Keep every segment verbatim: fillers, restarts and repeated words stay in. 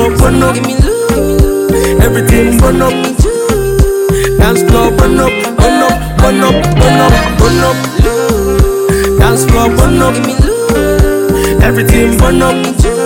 floor burn up, everything burn up. Dance floor burn up, burn up, burn up, burn up, burn up. Dance floor burn up, everything burn up.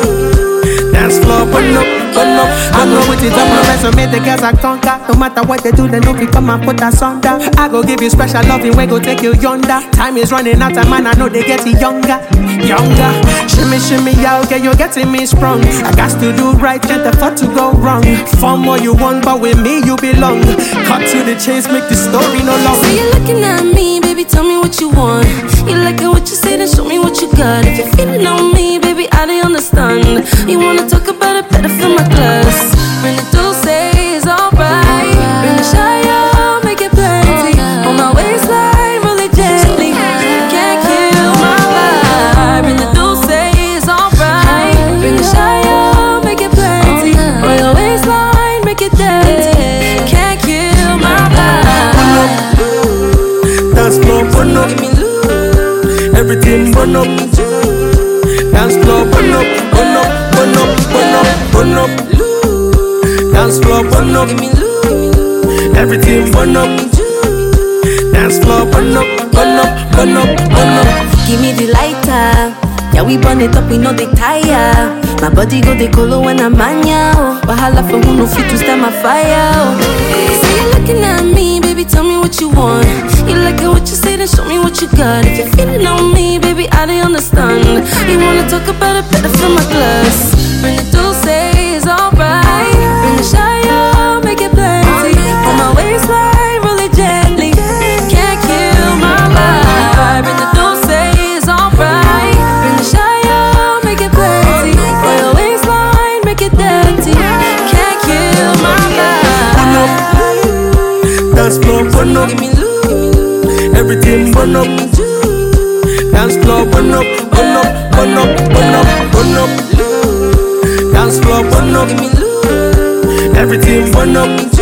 Dance floor burn up, burn up. I go with it up my resume, the girls I conquer. No matter what they do, they know we come and put us under. I go give you special loving, we go take you yonder. Time is running out, and man, I know they get it younger, younger. Shimmy, shimmy, yeah, okay, you're getting me sprung. I got to do right, can't afford to go wrong. For more you want, but with me you belong. Cut to the chase, make the story no long. So you're looking at me, baby, tell me what you want. You like it, what you say, then show me what you got. If you're feeling on me, baby, I don't understand. You wanna talk about it, better fill my glass. Bring the dulce, it's alright. Bring the shy out, make it plenty. On my waistline, really gently. Can't kill my vibe. Bring the dulce, it's alright. Bring the shy out, make it plenty. On your waistline, make it dirty. Can't kill my vibe. Dance floor burn up, everything burn up. Dance floor burn up, burn up, burn up, burn up, burn up. Dance floor burn up, everything burn up. Dance floor burn up, burn up, burn up, burn up. Give me the lighter. Yeah, we burn it up, we know they tire. My body go the color when I'm mania. Oh. Wahala for who no fit to stand my fire. Oh. Hey. So you're looking at me, baby, tell me what you want. You like it, what you say, then show me what you got. If you're feeling on me, baby, I don't understand. You wanna talk about it, better fill my glass. Bring the dulce, it's alright. Bring the shy out, make it plenty. On my waistline, really gently. Can't kill my vibe. Bring the dulce, it's alright. Bring the shy out, make it plenty. On your waistline, make it dirty. Can't kill my vibe. Dance floor burn up, everything burn up. Dance floor burn up, burn up, burn up, burn up, burn up. Dance floor burn up, everything burn up.